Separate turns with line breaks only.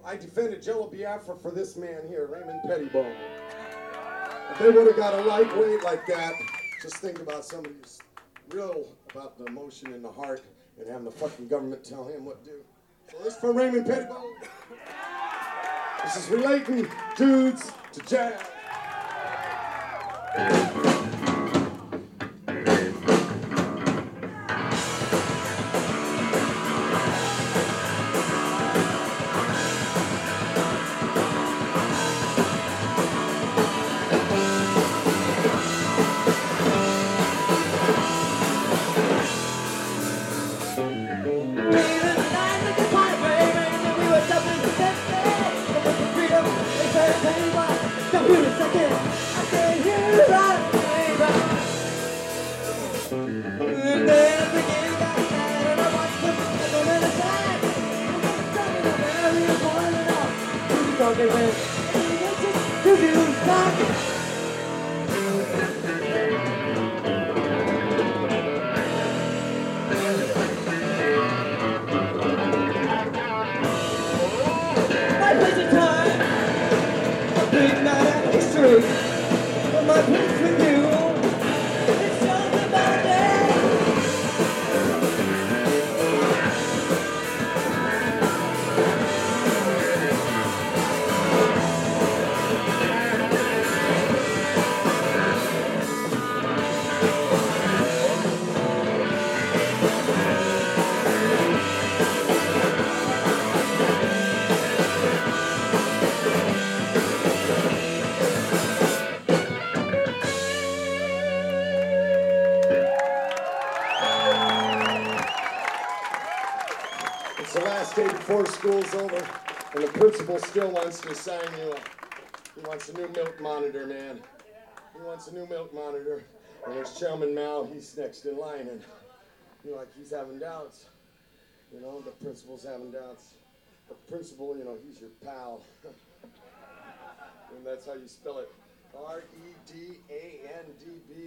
I defended Jello Biafra for this man here, Raymond Pettibone. If they would have got a lightweight like that, just think about somebody who's real about the emotion in the heart and having the fucking government tell him what to do. So this is from Raymond Pettibone. This is relating dudes to jazz. It's the last day before school's over, and the principal still wants to sign you up. He wants a new milk monitor, man. He wants a new milk monitor. And there's Chairman Mao, he's next in line, and he's having doubts. The principal's having doubts. The principal, he's your pal. And that's how you spell it. R-E-D-A-N-D-B.